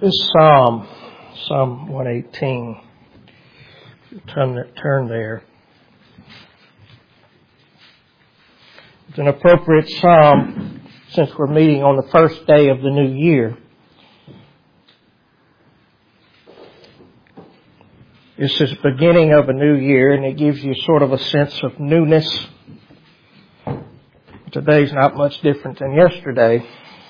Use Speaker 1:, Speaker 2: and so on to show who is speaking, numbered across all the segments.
Speaker 1: This Psalm 118, turn there. It's an appropriate psalm since we're meeting on the first day of the new year. This is the beginning of a new year, and it gives you sort of a sense of newness. Today's not much different than yesterday,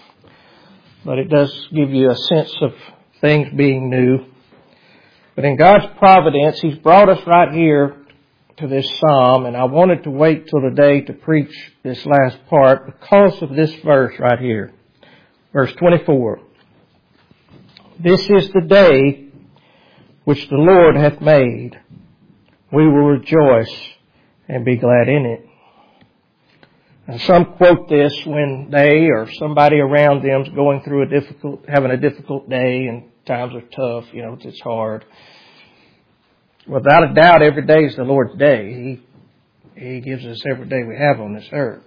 Speaker 1: but it does give you a sense of things being new. But in God's providence, He's brought us right here to this psalm, and I wanted to wait till today to preach this last part because of this verse right here. Verse 24. This is the day which the Lord hath made. We will rejoice and be glad in it. And some quote this when they or somebody around them is going through having a difficult day and times are tough, it's hard. Without a doubt, every day is the Lord's day. He gives us every day we have on this earth.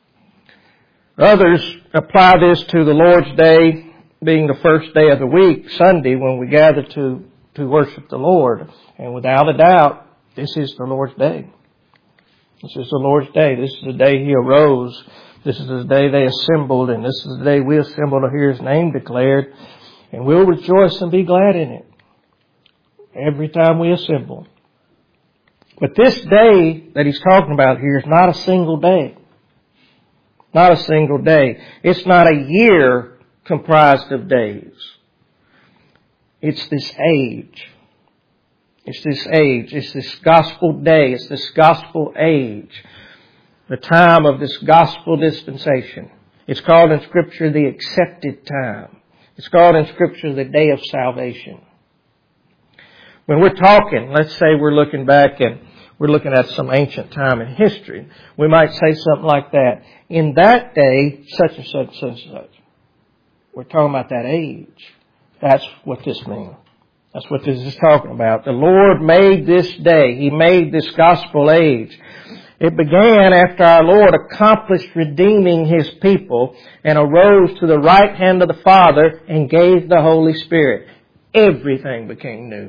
Speaker 1: Others apply this to the Lord's day being the first day of the week, Sunday, when we gather to worship the Lord. And without a doubt, this is the Lord's day. This is the Lord's day. This is the day He arose. This is the day they assembled, and this is the day we assemble to hear His name declared. And we'll rejoice and be glad in it every time we assemble. But this day that He's talking about here is not a single day. Not a single day. It's not a year comprised of days. It's this age. It's this age. It's this gospel day. It's this gospel age. The time of this gospel dispensation. It's called in Scripture the accepted time. It's called in Scripture the day of salvation. When we're talking, let's say we're looking back and we're looking at some ancient time in history, we might say something like that. In that day, such and such, such and such. We're talking about that age. That's what this means. That's what this is talking about. The Lord made this day. He made this gospel age. It began after our Lord accomplished redeeming His people and arose to the right hand of the Father and gave the Holy Spirit. Everything became new.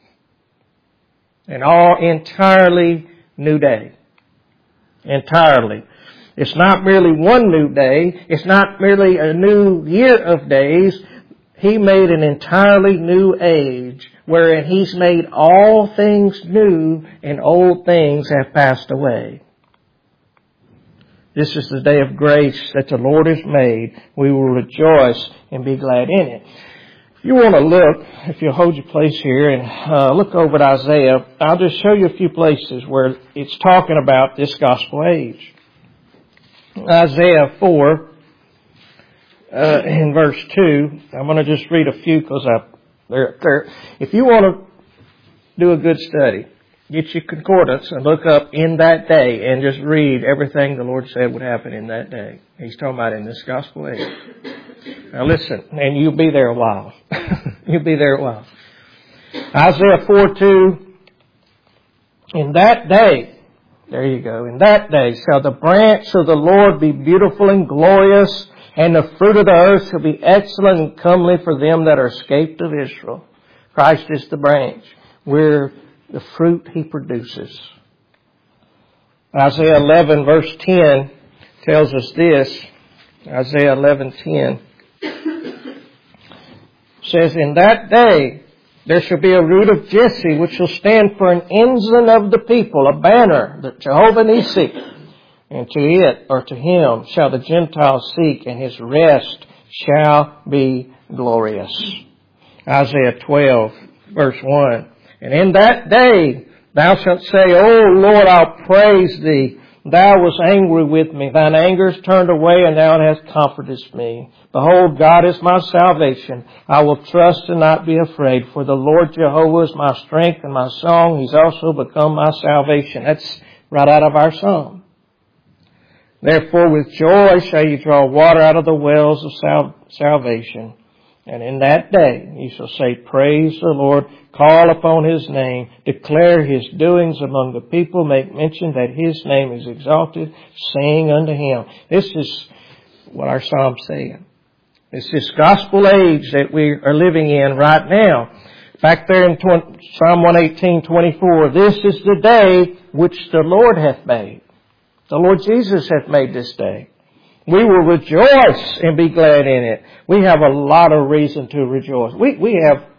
Speaker 1: An all entirely new day. Entirely. It's not merely one new day. It's not merely a new year of days. He made an entirely new age wherein He's made all things new and old things have passed away. This is the day of grace that the Lord has made. We will rejoice and be glad in it. If you want to look, if you'll hold your place here and look over at Isaiah, I'll just show you a few places where it's talking about this gospel age. Isaiah 4. In verse 2, I'm going to just read a few because if you want to do a good study, get your concordance and look up in that day and just read everything the Lord said would happen in that day. He's talking about in this gospel age. Now listen, and you'll be there a while. You'll be there a while. Isaiah 4:2, in that day, there you go, in that day shall the branch of the Lord be beautiful and glorious, and the fruit of the earth shall be excellent and comely for them that are escaped of Israel. Christ is the branch. We're the fruit He produces. Isaiah 11 verse 10 tells us this. Isaiah 11:10 says, in that day there shall be a root of Jesse which shall stand for an ensign of the people, a banner, that Jehovah Nissi. And to it, or to Him, shall the Gentiles seek, and His rest shall be glorious. Isaiah 12, verse 1. And in that day thou shalt say, O Lord, I'll praise Thee. Thou wast angry with me. Thine anger is turned away, and Thou hast comforted me. Behold, God is my salvation. I will trust and not be afraid. For the Lord Jehovah is my strength and my song. He's also become my salvation. That's right out of our psalm. Therefore with joy shall you draw water out of the wells of salvation. And in that day you shall say, praise the Lord, call upon His name, declare His doings among the people, make mention that His name is exalted, sing unto Him. This is what our psalm's saying. It's this gospel age that we are living in right now. Back there in Psalm 118:24, this is the day which the Lord hath made. The Lord Jesus hath made this day. We will rejoice and be glad in it. We have a lot of reason to rejoice. We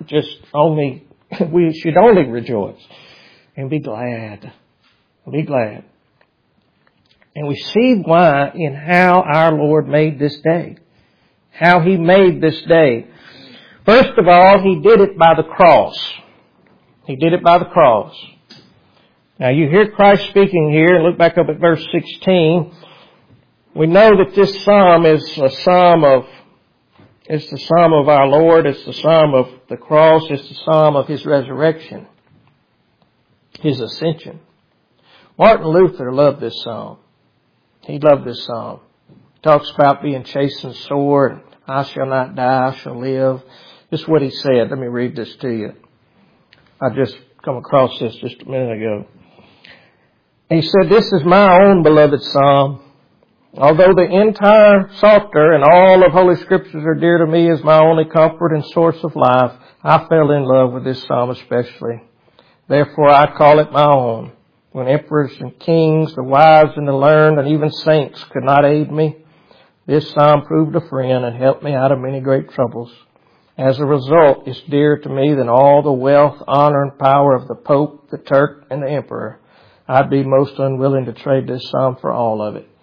Speaker 1: should only rejoice and be glad. Be glad. And we see why in how our Lord made this day. How He made this day. First of all, He did it by the cross. He did it by the cross. Now you hear Christ speaking here, and look back up at verse 16. We know that this psalm is the psalm of our Lord. It's the psalm of the cross. It's the psalm of His resurrection. His ascension. Martin Luther loved this psalm. He loved this psalm. He talks about being chastened sore. I shall not die, I shall live. This is what he said. Let me read this to you. I just come across this just a minute ago. He said, this is my own beloved psalm. Although the entire Psalter and all of Holy Scriptures are dear to me as my only comfort and source of life, I fell in love with this psalm especially. Therefore I call it my own. When emperors and kings, the wise and the learned, and even saints could not aid me, this psalm proved a friend and helped me out of many great troubles. As a result, it's dearer to me than all the wealth, honor, and power of the Pope, the Turk, and the Emperor. I'd be most unwilling to trade this psalm for all of it.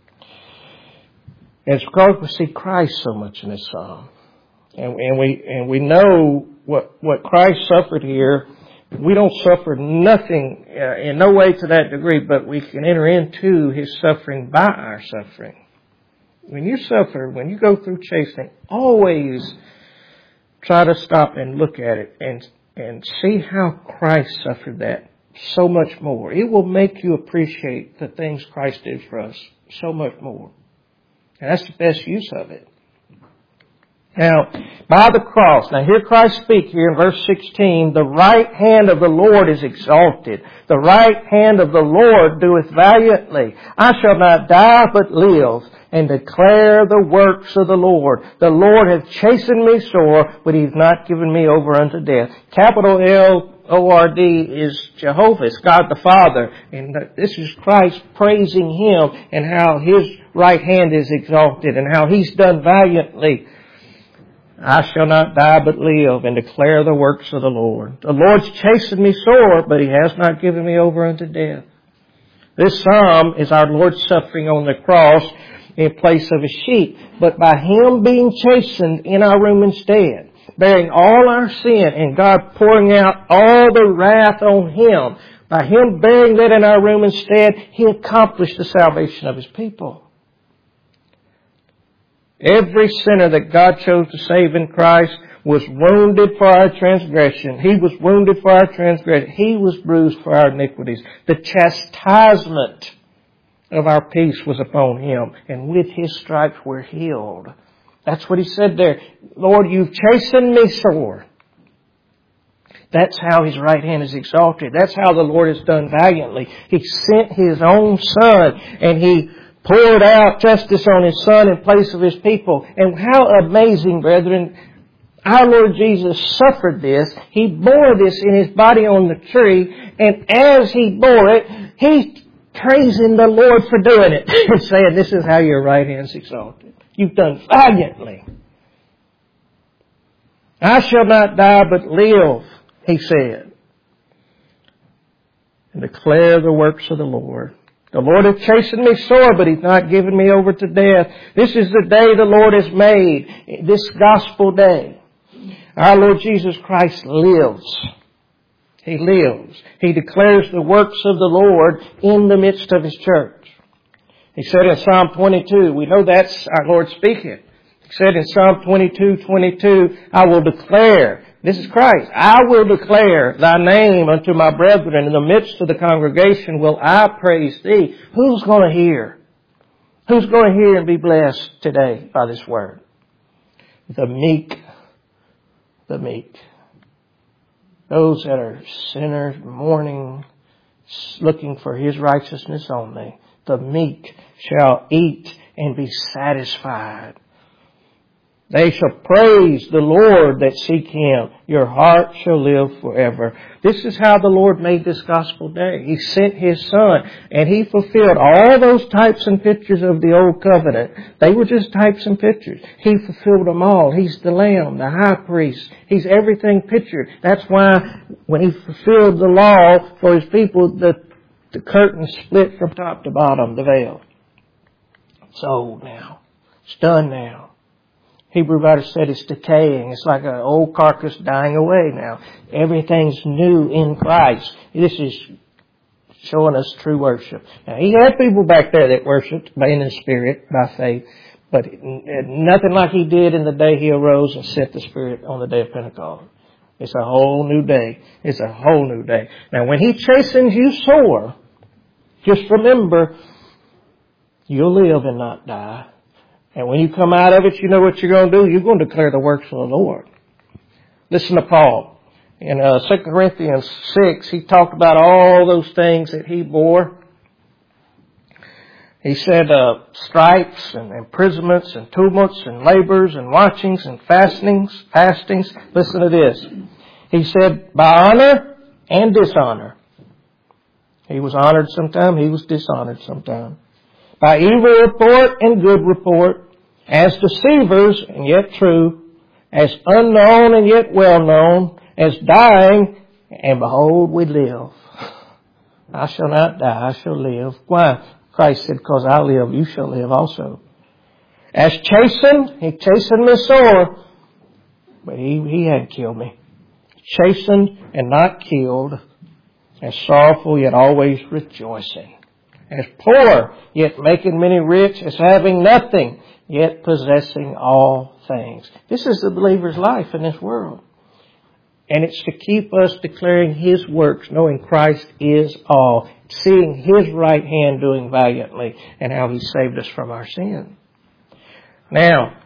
Speaker 1: It's because we see Christ so much in this psalm. And we know what Christ suffered here. We don't suffer nothing in no way to that degree, but we can enter into His suffering by our suffering. When you suffer, when you go through chastening, always try to stop and look at it and see how Christ suffered that so much more. It will make you appreciate the things Christ did for us so much more. And that's the best use of it. Now, by the cross, now hear Christ speak here in verse 16, the right hand of the Lord is exalted. The right hand of the Lord doeth valiantly. I shall not die but live and declare the works of the Lord. The Lord hath chastened me sore, but He's not given me over unto death. Capital L-O-R-D is Jehovah. It's God the Father. And this is Christ praising Him and how His right hand is exalted and how He's done valiantly. I shall not die but live and declare the works of the Lord. The Lord's chastened me sore, but He has not given me over unto death. This psalm is our Lord's suffering on the cross in place of a sheep. But by Him being chastened in our room instead, bearing all our sin and God pouring out all the wrath on Him, by Him bearing that in our room instead, He accomplished the salvation of His people. Every sinner that God chose to save in Christ was wounded for our transgression. He was wounded for our transgression. He was bruised for our iniquities. The chastisement of our peace was upon Him. And with His stripes we're healed. That's what He said there. Lord, You've chastened me sore. That's how His right hand is exalted. That's how the Lord has done valiantly. He sent His own Son and He poured out justice on His Son in place of His people. And how amazing, brethren, our Lord Jesus suffered this. He bore this in His body on the tree. And as He bore it, He's praising the Lord for doing it. And saying, this is how your right hand is exalted. You've done valiantly. I shall not die but live, He said, and declare the works of the Lord. The Lord hath chastened me sore, but He's not given me over to death. This is the day the Lord has made, this gospel day. Our Lord Jesus Christ lives. He lives. He declares the works of the Lord in the midst of His church. He said in Psalm 22, we know that's our Lord speaking. He said in Psalm 22:22, I will declare, this is Christ, I will declare Thy name unto my brethren. In the midst of the congregation will I praise Thee. Who's going to hear? Who's going to hear and be blessed today by this word? The meek. The meek. Those that are sinners, mourning, looking for His righteousness only. The meek shall eat and be satisfied. They shall praise the Lord that seek Him. Your heart shall live forever. This is how the Lord made this gospel day. He sent His Son, and He fulfilled all those types and pictures of the old covenant. They were just types and pictures. He fulfilled them all. He's the Lamb, the High Priest. He's everything pictured. That's why when He fulfilled the law for His people, the curtain split from top to bottom, the veil. It's old now. It's done now. Hebrew writer said it's decaying. It's like an old carcass dying away now. Everything's new in Christ. This is showing us true worship. Now, He had people back there that worshiped in the Spirit by faith, but nothing like He did in the day He arose and sent the Spirit on the day of Pentecost. It's a whole new day. It's a whole new day. Now, when He chastens you sore, just remember, you'll live and not die. And when you come out of it, you know what you're going to do? You're going to declare the works of the Lord. Listen to Paul. In 2 Corinthians 6, he talked about all those things that he bore. He said stripes and imprisonments and tumults and labors and watchings and fastings. Listen to this. He said, by honor and dishonor. He was honored sometime. He was dishonored sometime. By evil report and good report. As deceivers and yet true, as unknown and yet well known, as dying, and behold, we live. I shall not die, I shall live. Why? Christ said, because I live, you shall live also. As chastened, He chastened me sore, but He had killed me. Chastened and not killed, as sorrowful yet always rejoicing. As poor, yet making many rich, as having nothing, yet possessing all things. This is the believer's life in this world. And it's to keep us declaring His works, knowing Christ is all, seeing His right hand doing valiantly, and how He saved us from our sin. Now,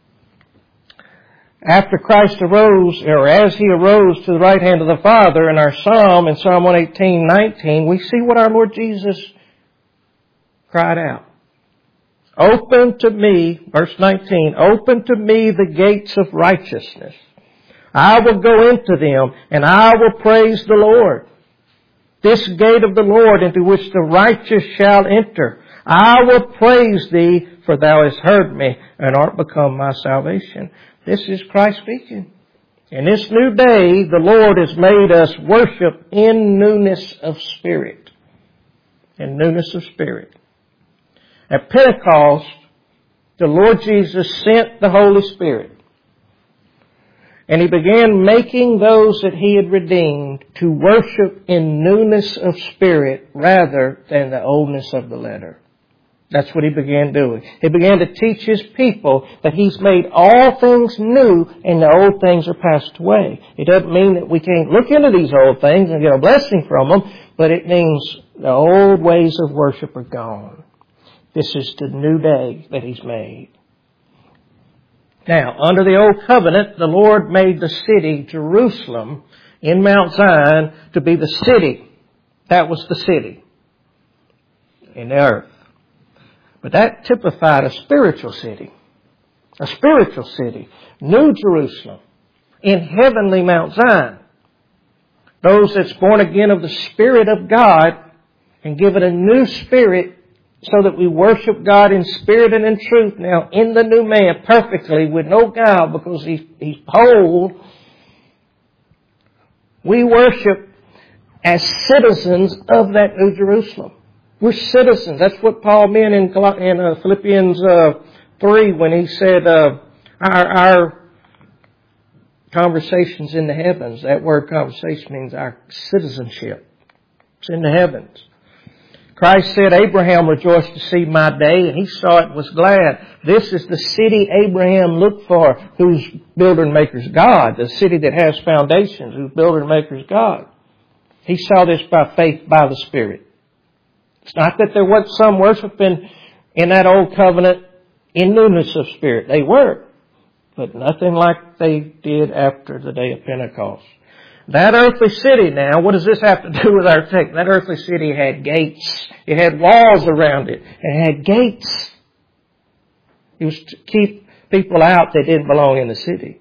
Speaker 1: after Christ arose, or as He arose to the right hand of the Father, in our Psalm, in Psalm 118:19, we see what our Lord Jesus cried out. Open to me, verse 19, open to me the gates of righteousness. I will go into them, and I will praise the Lord. This gate of the Lord into which the righteous shall enter. I will praise Thee, for Thou hast heard me, and art become my salvation. This is Christ speaking. In this new day, the Lord has made us worship in newness of spirit. In newness of spirit. At Pentecost, the Lord Jesus sent the Holy Spirit. And He began making those that He had redeemed to worship in newness of spirit rather than the oldness of the letter. That's what He began doing. He began to teach His people that He's made all things new and the old things are passed away. It doesn't mean that we can't look into these old things and get a blessing from them, but it means the old ways of worship are gone. This is the new day that He's made. Now, under the old covenant, the Lord made the city, Jerusalem, in Mount Zion, to be the city. That was the city in the earth. But that typified a spiritual city. A spiritual city. New Jerusalem. In heavenly Mount Zion. Those that's born again of the Spirit of God and given a new spirit so that we worship God in spirit and in truth now in the new man perfectly with no guile because he's whole. We worship as citizens of that New Jerusalem. We're citizens. That's what Paul meant in Philippians 3 when he said our conversations in the heavens. That word conversation means our citizenship. It's in the heavens. Christ said, Abraham rejoiced to see my day, and he saw it and was glad. This is the city Abraham looked for, whose builder and maker is God. The city that has foundations, whose builder and maker is God. He saw this by faith, by the Spirit. It's not that there wasn't some worshiping in that old covenant in newness of spirit. They were. But nothing like they did after the day of Pentecost. That earthly city now, what does this have to do with our text? That earthly city had gates. It had walls around it. It had gates. It was to keep people out that didn't belong in the city.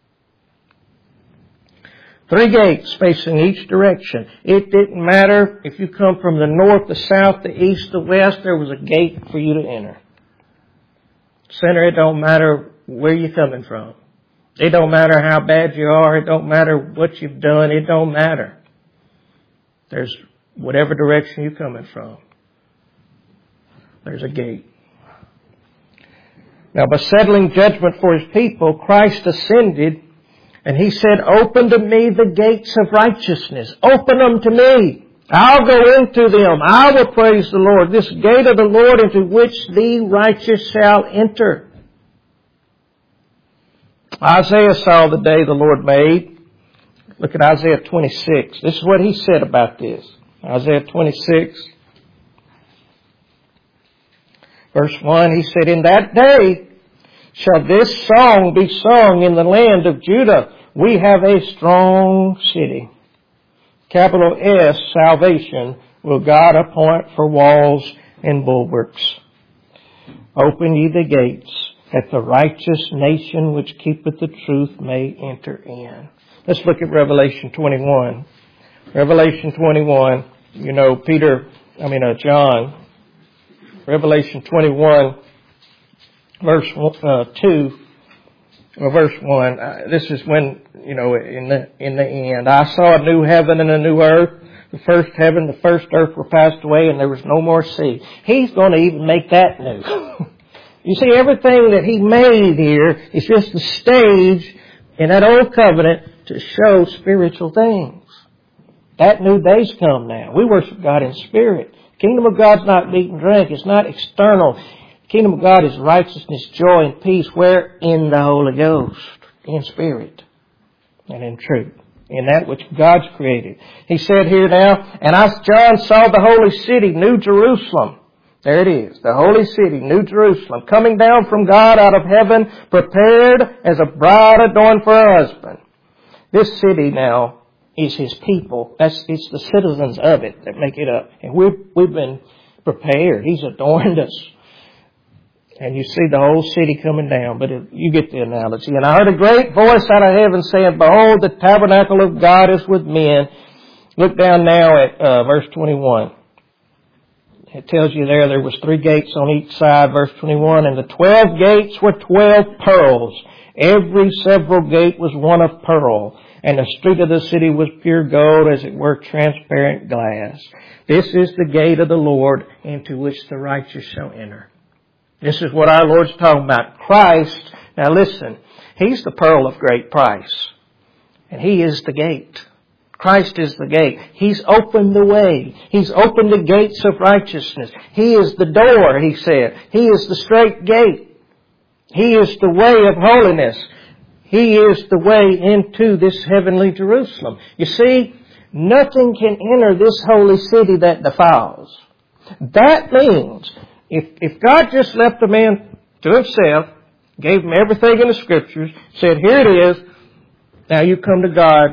Speaker 1: 3 gates facing each direction. It didn't matter if you come from the north, the south, the east, the west, there was a gate for you to enter. Sinner, it don't matter where you're coming from. It don't matter how bad you are. It don't matter what you've done. It don't matter. There's whatever direction you're coming from. There's a gate. Now, by settling judgment for His people, Christ ascended, and He said, "Open to me the gates of righteousness. Open them to me. I'll go into them. I will praise the Lord. This gate of the Lord into which the righteous shall enter." Isaiah saw the day the Lord made. Look at Isaiah 26. This is what he said about this. Isaiah 26, verse 1, he said, "In that day shall this song be sung in the land of Judah. We have a strong city. Capital S, salvation, will God appoint for walls and bulwarks. Open ye the gates, that the righteous nation which keepeth the truth may enter in." Let's look at Revelation 21. Revelation 21, John. Revelation 21, verse 2, or verse 1. This is when, in the end. "I saw a new heaven and a new earth. The first heaven, the first earth were passed away, and there was no more sea." He's going to even make that new. You see, everything that He made here is just a stage in that old covenant to show spiritual things. That new day's come now. We worship God in spirit. Kingdom of God's not meat and drink. It's not external. Kingdom of God is righteousness, joy, and peace. Where? In the Holy Ghost. In spirit. And in truth. In that which God's created. He said here now, "And John saw the holy city, New Jerusalem." There it is. The holy city, New Jerusalem, coming down from God out of heaven, prepared as a bride adorned for her husband. This city now is His people. It's the citizens of it that make it up. And we've been prepared. He's adorned us. And you see the whole city coming down, but you get the analogy. "And I heard a great voice out of heaven saying, Behold, the tabernacle of God is with men." Look down now at verse 21. It tells you there was 3 gates on each side, verse 21. "And the 12 gates were 12 pearls. Every several gate was one of pearl. And the street of the city was pure gold, as it were transparent glass. This is the gate of the Lord, into which the righteous shall enter." This is what our Lord's talking about. Christ, now listen, He's the pearl of great price. And He is the gate. Christ is the gate. He's opened the way. He's opened the gates of righteousness. He is the door, He said. He is the straight gate. He is the way of holiness. He is the way into this heavenly Jerusalem. You see, nothing can enter this holy city that defiles. That means, if God just left a man to himself, gave him everything in the Scriptures, said, "Here it is, now you come to God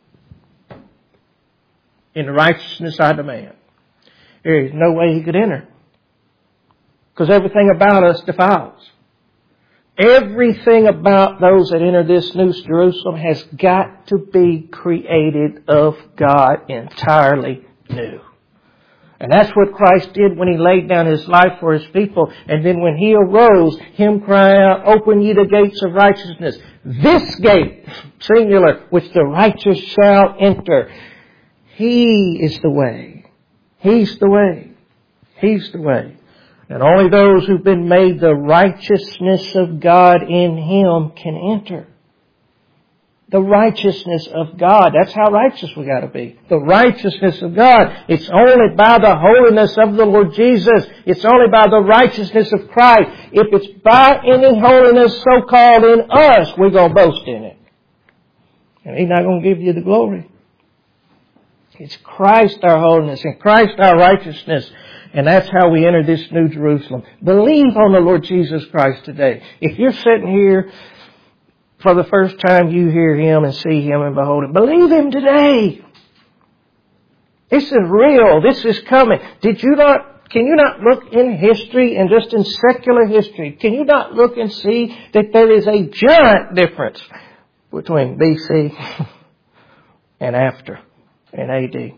Speaker 1: in the righteousness I demand," there is no way He could enter. Because everything about us defiles. Everything about those that enter this New Jerusalem has got to be created of God entirely new. And that's what Christ did when He laid down His life for His people. And then when He arose, Him crying out, "Open ye the gates of righteousness." This gate, singular, which the righteous shall enter. He is the way. He's the way. He's the way. And only those who've been made the righteousness of God in Him can enter. The righteousness of God. That's how righteous we got to be. The righteousness of God. It's only by the holiness of the Lord Jesus. It's only by the righteousness of Christ. If it's by any holiness so-called in us, we're going to boast in it. And He's not going to give you the glory. It's Christ our holiness and Christ our righteousness. And that's how we enter this New Jerusalem. Believe on the Lord Jesus Christ today. If you're sitting here for the first time, you hear Him and see Him and behold Him. Believe Him today. This is real. This is coming. Did you not Can you not look in history and just in secular history? Can you not look and see that there is a giant difference between BC and after and AD?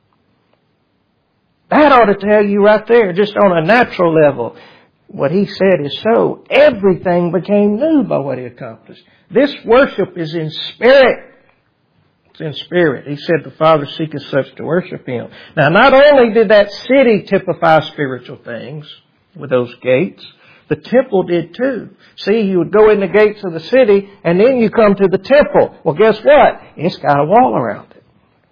Speaker 1: That ought to tell you right there, just on a natural level, what he said is so. Everything became new by what he accomplished. This worship is in spirit. It's in spirit. He said the Father seeketh such to worship Him. Now, not only did that city typify spiritual things with those gates, the temple did too. See, you would go in the gates of the city and then you come to the temple. Well, guess what? It's got a wall around it.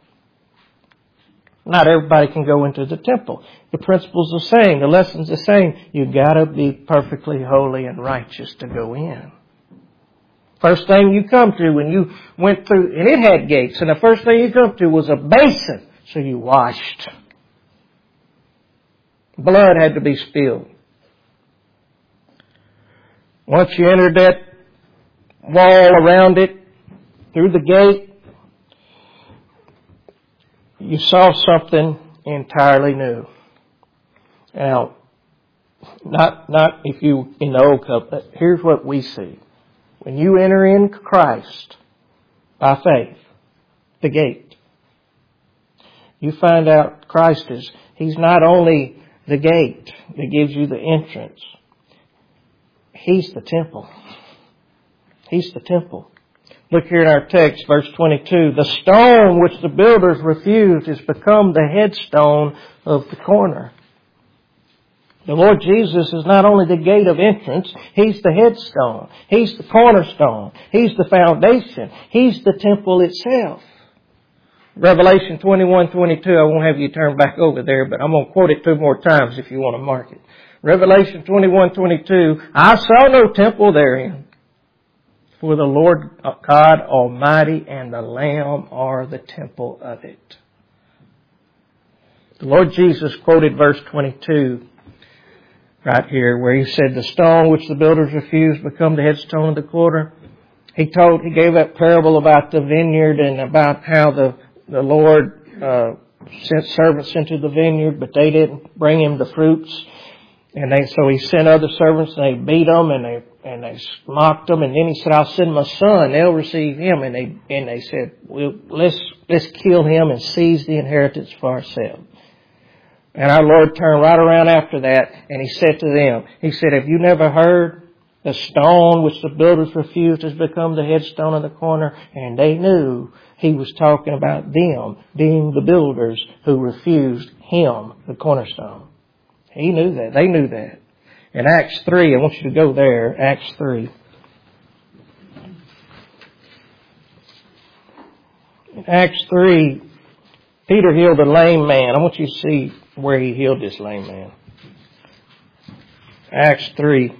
Speaker 1: Not everybody can go into the temple. The principle's the same. The lesson's the same. You've got to be perfectly holy and righteous to go in. First thing you come to when you went through, and it had gates, and the first thing you come to was a basin. So you washed. Blood had to be spilled. Once you entered that wall around it, through the gate, you saw something entirely new. Now, not if you in the old covenant. Here's what we see. When you enter in Christ by faith, the gate, you find out Christ He's not only the gate that gives you the entrance. He's the temple. He's the temple. Look here in our text, verse 22. The stone which the builders refused has become the headstone of the corner. The Lord Jesus is not only the gate of entrance, He's the headstone. He's the cornerstone. He's the foundation. He's the temple itself. Revelation 21:22, I won't have you turn back over there, but I'm going to quote it 2 more times if you want to mark it. Revelation 21:22, I saw no temple therein, for the Lord God Almighty and the Lamb are the temple of it. The Lord Jesus quoted verse 22 right here, where He said, the stone which the builders refused become the headstone of the corner. He gave that parable about the vineyard and about how the Lord sent servants into the vineyard, but they didn't bring Him the fruits. So He sent other servants, and they beat them, and they mocked them, and then He said, I'll send my son, they'll receive him. And they said, well, let's kill him and seize the inheritance for ourselves. And our Lord turned right around after that, and He said to them, He said, have you never heard the stone which the builders refused has become the headstone of the corner? And they knew He was talking about them being the builders who refused Him, the cornerstone. He knew that. They knew that. In Acts 3, I want you to go there, Acts 3. In Acts 3, Peter healed a lame man. I want you to see where he healed this lame man. Acts 3.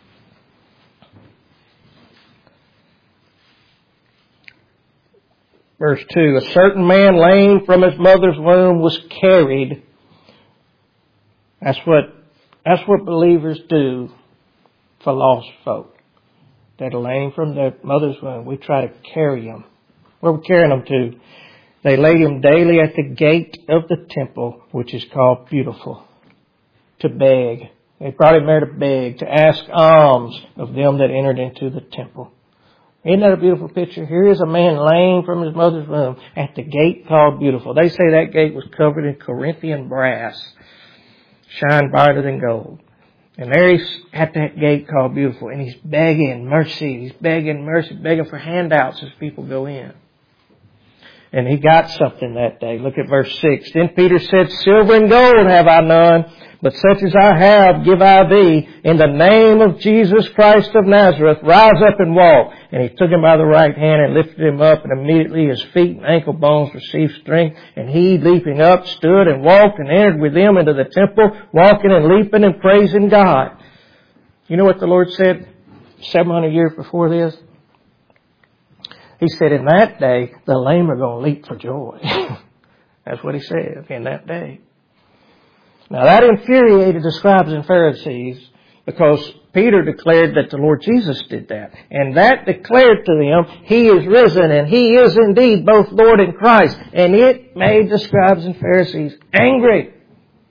Speaker 1: Verse 2, a certain man lame from his mother's womb was carried. That's what believers do for lost folk that are lame from their mother's womb. We try to carry them. Where are we carrying them to? They laid him daily at the gate of the temple, which is called Beautiful, to beg. They brought him there to beg, to ask alms of them that entered into the temple. Isn't that a beautiful picture? Here is a man lame from his mother's womb at the gate called Beautiful. They say that gate was covered in Corinthian brass, shine brighter than gold. And there he's at that gate called Beautiful, and he's begging mercy. He's begging mercy, begging for handouts as people go in. And he got something that day. Look at verse 6. Then Peter said, silver and gold have I none, but such as I have give I thee. In the name of Jesus Christ of Nazareth, rise up and walk. And he took him by the right hand and lifted him up, and immediately his feet and ankle bones received strength. And he, leaping up, stood and walked and entered with them into the temple, walking and leaping and praising God. You know what the Lord said 700 years before this? He said, in that day, the lame are going to leap for joy. That's what He said, in that day. Now that infuriated the scribes and Pharisees, because Peter declared that the Lord Jesus did that. And that declared to them, He is risen, and He is indeed both Lord and Christ. And it made the scribes and Pharisees angry.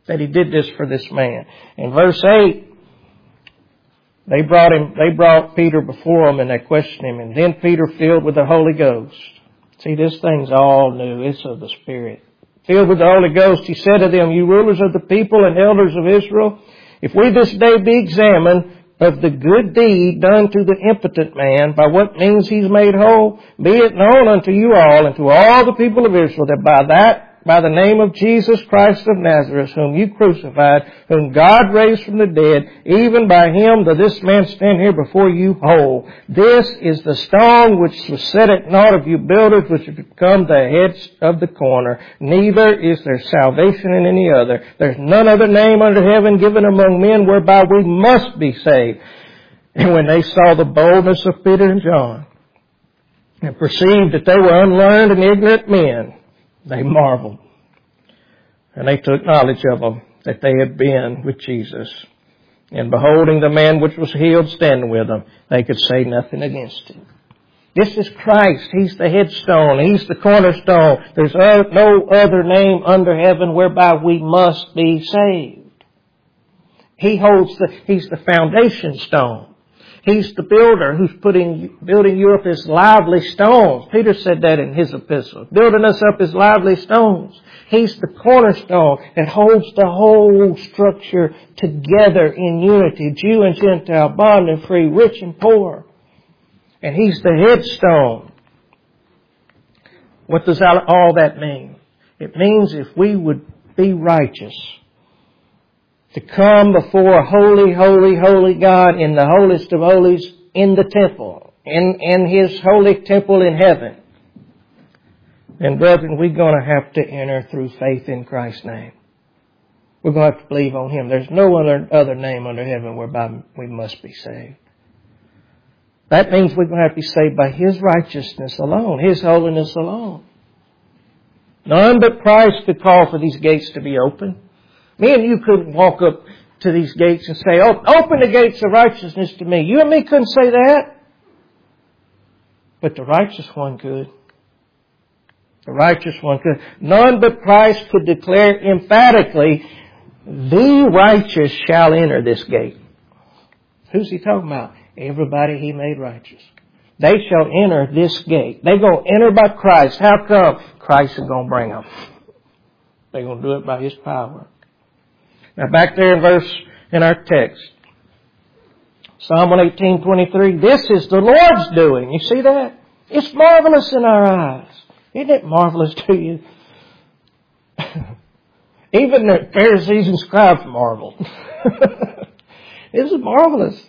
Speaker 1: that He did this for this man. In verse 8, they brought Peter before them and they questioned him. And then Peter, filled with the Holy Ghost. See, this thing's all new. It's of the Spirit. Filled with the Holy Ghost, he said to them, "You rulers of the people and elders of Israel, if we this day be examined of the good deed done to the impotent man, by what means he's made whole, be it known unto you all and to all the people of Israel that by the name of Jesus Christ of Nazareth, whom you crucified, whom God raised from the dead, even by Him does this man stand here before you whole. This is the stone which was set at naught of you builders, which have become the heads of the corner. Neither is there salvation in any other. There's none other name under heaven given among men whereby we must be saved." And when they saw the boldness of Peter and John, and perceived that they were unlearned and ignorant men, they marveled. And they took knowledge of them, that they had been with Jesus. And beholding the man which was healed standing with them, they could say nothing against him. This is Christ. He's the headstone. He's the cornerstone. There's no other name under heaven whereby we must be saved. He's the foundation stone. He's the builder who's building you up as lively stones. Peter said that in his epistle. Building us up as lively stones. He's the cornerstone that holds the whole structure together in unity. Jew and Gentile, bond and free, rich and poor. And He's the headstone. What does all that mean? It means if we would be righteous, to come before a holy, holy, holy God in the holiest of holies in the temple, in His holy temple in heaven. And brethren, we're going to have to enter through faith in Christ's name. We're going to have to believe on Him. There's no other name under heaven whereby we must be saved. That means we're going to have to be saved by His righteousness alone, His holiness alone. None but Christ could call for these gates to be open. Me and you couldn't walk up to these gates and say, "Oh, open the gates of righteousness to me." You and me couldn't say that. But the righteous one could. The righteous one could. None but Christ could declare emphatically, "The righteous shall enter this gate." Who's He talking about? Everybody He made righteous. They shall enter this gate. They're going to enter by Christ. How come? Christ is going to bring them. They're going to do it by His power. Now back there in our text. Psalm 118:23. This is the Lord's doing. You see that? It's marvelous in our eyes. Isn't it marvelous to you? Even the Pharisees and scribes marveled. This is marvelous.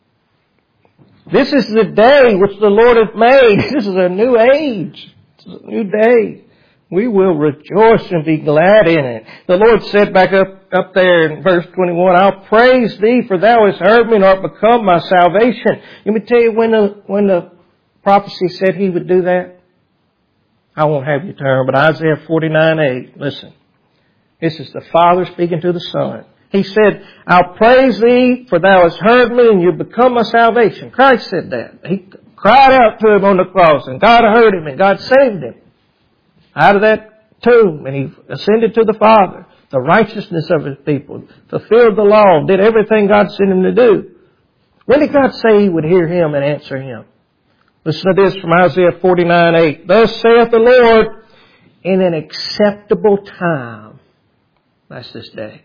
Speaker 1: This is the day which the Lord hath made. This is a new age. This is a new day. We will rejoice and be glad in it. The Lord said back up there in verse 21, "I'll praise Thee, for Thou hast heard me and art become my salvation." Let me tell you when the prophecy said He would do that. I won't have you turn, but Isaiah 49:8. Listen. This is the Father speaking to the Son. He said, "I'll praise Thee, for Thou hast heard me and you've become my salvation." Christ said that. He cried out to Him on the cross and God heard Him and God saved Him out of that tomb, and He ascended to the Father. The righteousness of His people, fulfilled the law, did everything God sent Him to do. When did God say He would hear Him and answer Him? Listen to this from Isaiah 49:8. "Thus saith the Lord, in an acceptable time," that's this day,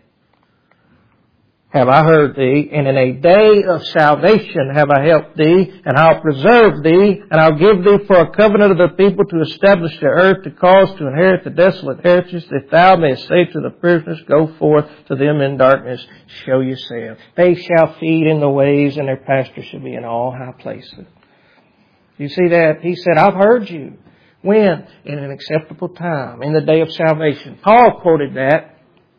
Speaker 1: "have I heard thee, and in a day of salvation have I helped thee, and I'll preserve thee, and I'll give thee for a covenant of the people to establish the earth, to cause to inherit the desolate heritage, that thou mayest say to the prisoners, Go forth, to them in darkness show yourself. They shall feed in the ways, and their pasture shall be in all high places." You see that? He said, "I've heard you." When? In an acceptable time, in the day of salvation. Paul quoted that,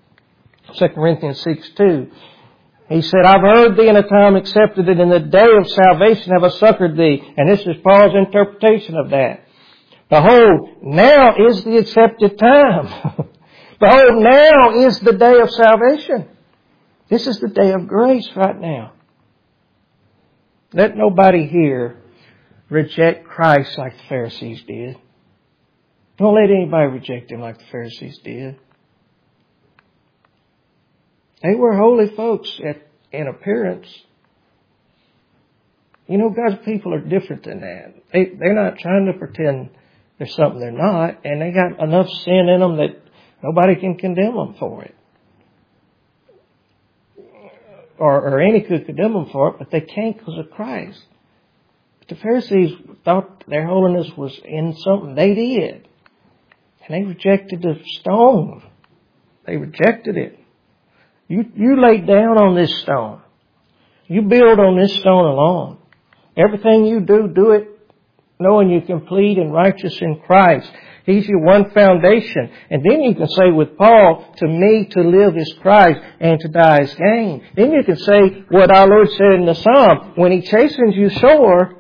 Speaker 1: 2 Corinthians 6:2. He said, "I've heard thee in a time accepted, and in the day of salvation have I succored thee." And this is Paul's interpretation of that. Behold, now is the accepted time. Behold, now is the day of salvation. This is the day of grace right now. Let nobody here reject Christ like the Pharisees did. Don't let anybody reject Him like the Pharisees did. They were holy folks in appearance. You know, God's people are different than that. They're not trying to pretend there's something they're not, and they got enough sin in them that nobody can condemn them for it. Or any could condemn them for it, but they can't because of Christ. But the Pharisees thought their holiness was in something they did. And they rejected the stone. They rejected it. You lay down on this stone. You build on this stone alone. Everything you do it knowing you're complete and righteous in Christ. He's your one foundation. And then you can say with Paul, to me to live is Christ and to die is gain. Then you can say what our Lord said in the Psalm, when He chastens you sore,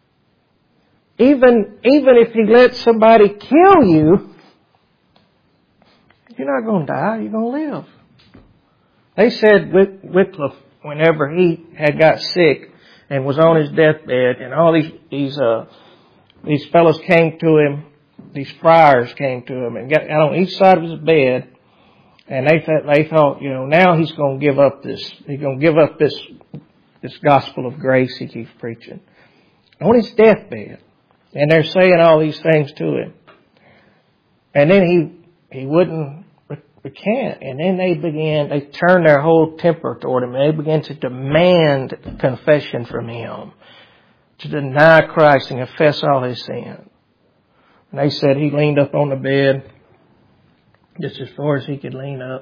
Speaker 1: even if He lets somebody kill you, you're not going to die, you're going to live. They said Wycliffe, whenever he had got sick and was on his deathbed, and all these fellows came to him, these friars came to him and got on each side of his bed, and they thought, you know, now he's going to give up this. He's going to give up this gospel of grace he keeps preaching on his deathbed, and they're saying all these things to him, and then he wouldn't recant, and then they turned their whole temper toward him, and they began to demand confession from him, to deny Christ and confess all his sins. And they said he leaned up on the bed just as far as he could lean up.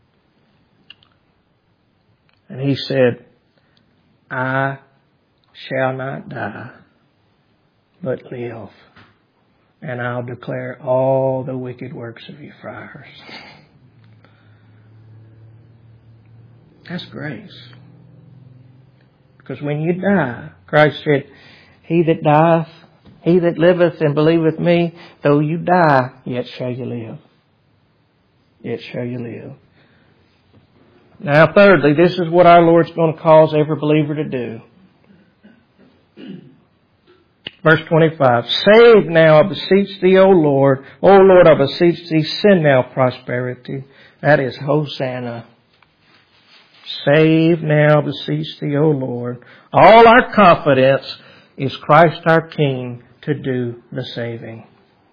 Speaker 1: And he said, I shall not die, but live. And I'll declare all the wicked works of you friars. That's grace. Because when you die, Christ said, he that dieth, he that liveth and believeth me, though you die, yet shall you live. Yet shall you live. Now, thirdly, this is what our Lord's going to cause every believer to do. Verse 25, save now, I beseech thee, O Lord. O Lord, I beseech thee, send now prosperity. That is Hosanna. Save now, beseech thee, O Lord. All our confidence is Christ our King to do the saving.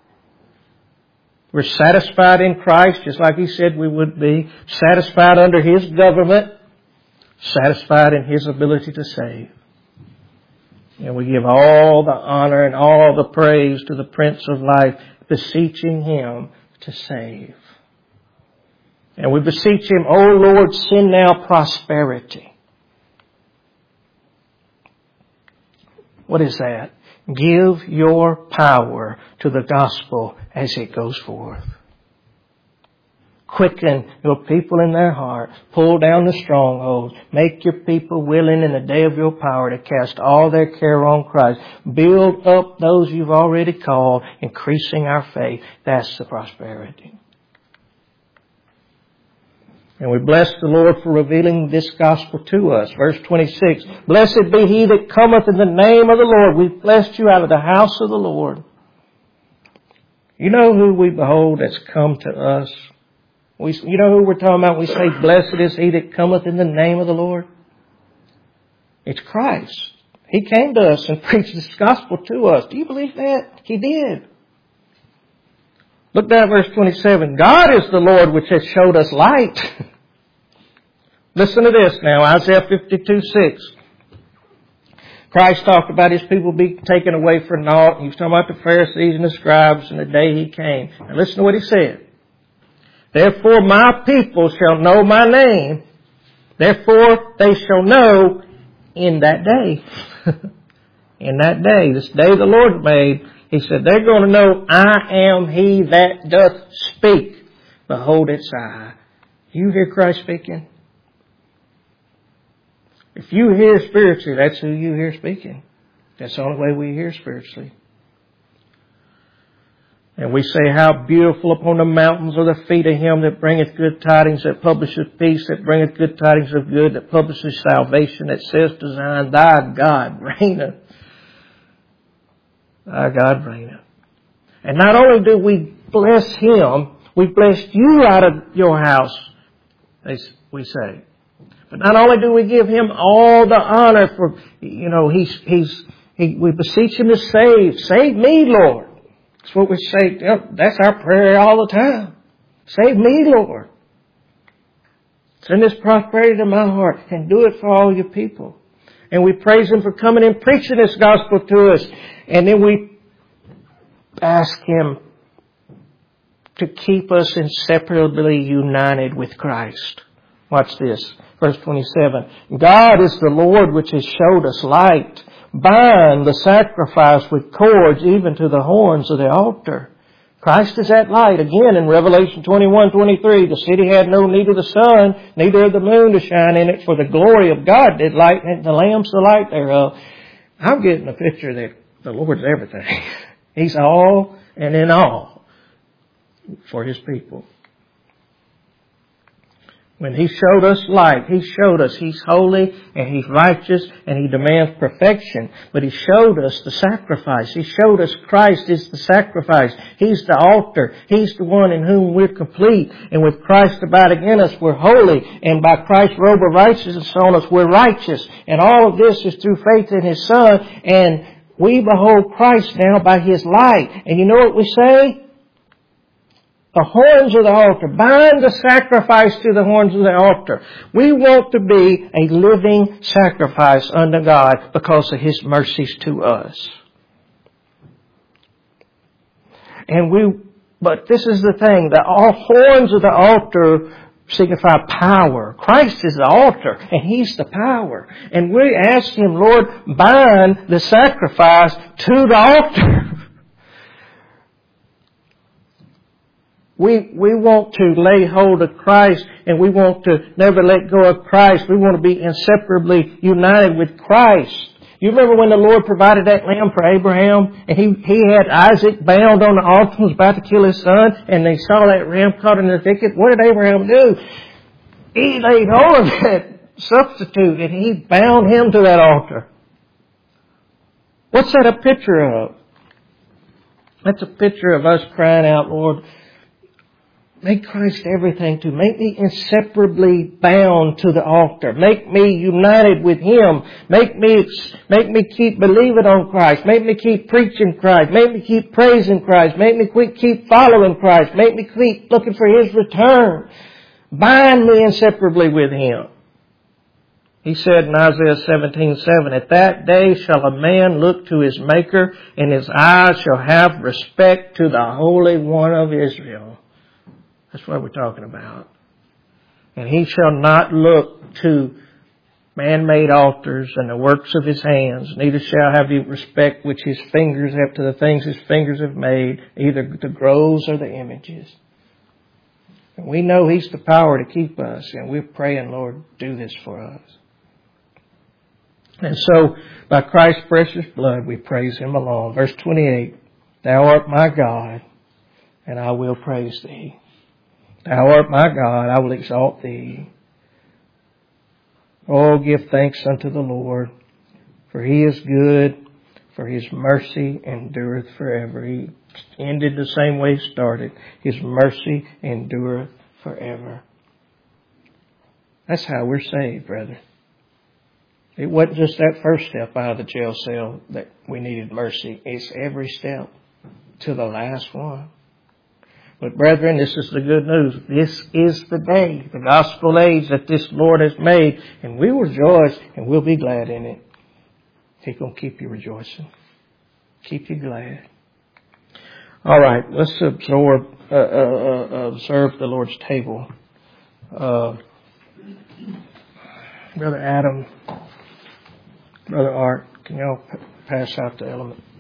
Speaker 1: We're satisfied in Christ, just like He said we would be. Satisfied under His government. Satisfied in His ability to save. And we give all the honor and all the praise to the Prince of Life, beseeching Him to save. And we beseech Him, O Lord, send now prosperity. What is that? Give your power to the gospel as it goes forth. Quicken your people in their heart. Pull down the strongholds. Make your people willing in the day of your power to cast all their care on Christ. Build up those you've already called, increasing our faith. That's the prosperity. And we bless the Lord for revealing this gospel to us. Verse 26, blessed be he that cometh in the name of the Lord. We've blessed you out of the house of the Lord. You know who we behold that's come to us? You know who we're talking about? We say, blessed is he that cometh in the name of the Lord. It's Christ. He came to us and preached this gospel to us. Do you believe that? He did. Look down at verse 27. God is the Lord which has showed us light. Listen to this now. Isaiah 52:6. Christ talked about His people being taken away for naught. He was talking about the Pharisees and the scribes in the day He came. Now listen to what He said. Therefore my people shall know my name. Therefore they shall know in that day. In that day, this day the Lord made. He said, they're going to know I am He that doth speak. Behold, it's I. You hear Christ speaking? If you hear spiritually, that's who you hear speaking. That's the only way we hear spiritually. And we say, how beautiful upon the mountains are the feet of Him that bringeth good tidings, that publisheth peace, that bringeth good tidings of good, that publisheth salvation, that says to Zion, thy God reigneth. Our God reigneth. And not only do we bless Him, we blessed you out of your house. we say. But not only do we give Him all the honor for, we beseech Him to save. Save me, Lord. That's what we say. That's our prayer all the time. Save me, Lord. Send this prosperity to my heart and do it for all your people. And we praise Him for coming and preaching this gospel to us. And then we ask Him to keep us inseparably united with Christ. Watch this. Verse 27. God is the Lord which has showed us light. Bind the sacrifice with cords even to the horns of the altar. Christ is that light. Again, in Revelation 21:23, the city had no need of the sun, neither of the moon to shine in it, for the glory of God did lighten it, and the Lamb's the light thereof. I'm getting a picture that the Lord's everything. He's all and in all for His people. When He showed us light, He showed us He's holy and He's righteous and He demands perfection. But He showed us the sacrifice. He showed us Christ is the sacrifice. He's the altar. He's the one in whom we're complete. And with Christ abiding in us, we're holy. And by Christ's robe of righteousness on us, we're righteous. And all of this is through faith in His Son. And we behold Christ now by His light. And you know what we say? The horns of the altar. Bind the sacrifice to the horns of the altar. We want to be a living sacrifice unto God because of His mercies to us. But this is the thing. The horns of the altar signify power. Christ is the altar and He's the power. And we ask Him, Lord, bind the sacrifice to the altar. We want to lay hold of Christ and we want to never let go of Christ. We want to be inseparably united with Christ. You remember when the Lord provided that lamb for Abraham and he had Isaac bound on the altar and was about to kill his son and they saw that ram caught in the thicket? What did Abraham do? He laid hold of that substitute and he bound him to that altar. What's that a picture of? That's a picture of us crying out, Lord, make Christ everything to make me inseparably bound to the altar. Make me united with Him. Make me keep believing on Christ. Make me keep preaching Christ. Make me keep praising Christ. Make me keep following Christ. Make me keep looking for His return. Bind me inseparably with Him. He said in Isaiah 17:7, at that day shall a man look to his Maker, and his eyes shall have respect to the Holy One of Israel. That's what we're talking about. And he shall not look to man-made altars and the works of his hands, neither shall have he respect which his fingers have to the things his fingers have made, either the groves or the images. And we know He's the power to keep us, and we're praying, Lord, do this for us. And so, by Christ's precious blood, we praise Him alone. Verse 28, Thou art my God, and I will praise Thee. Thou art my God, I will exalt Thee. Oh, give thanks unto the Lord, for He is good, for His mercy endureth forever. He ended the same way He started. His mercy endureth forever. That's how we're saved, brethren. It wasn't just that first step out of the jail cell that we needed mercy. It's every step to the last one. But brethren, this is the good news. This is the day, the gospel age that this Lord has made. And we will rejoice and we'll be glad in it. He's going to keep you rejoicing. Keep you glad. All right, let's observe the Lord's table. Brother Adam, Brother Art, can y'all pass out the element?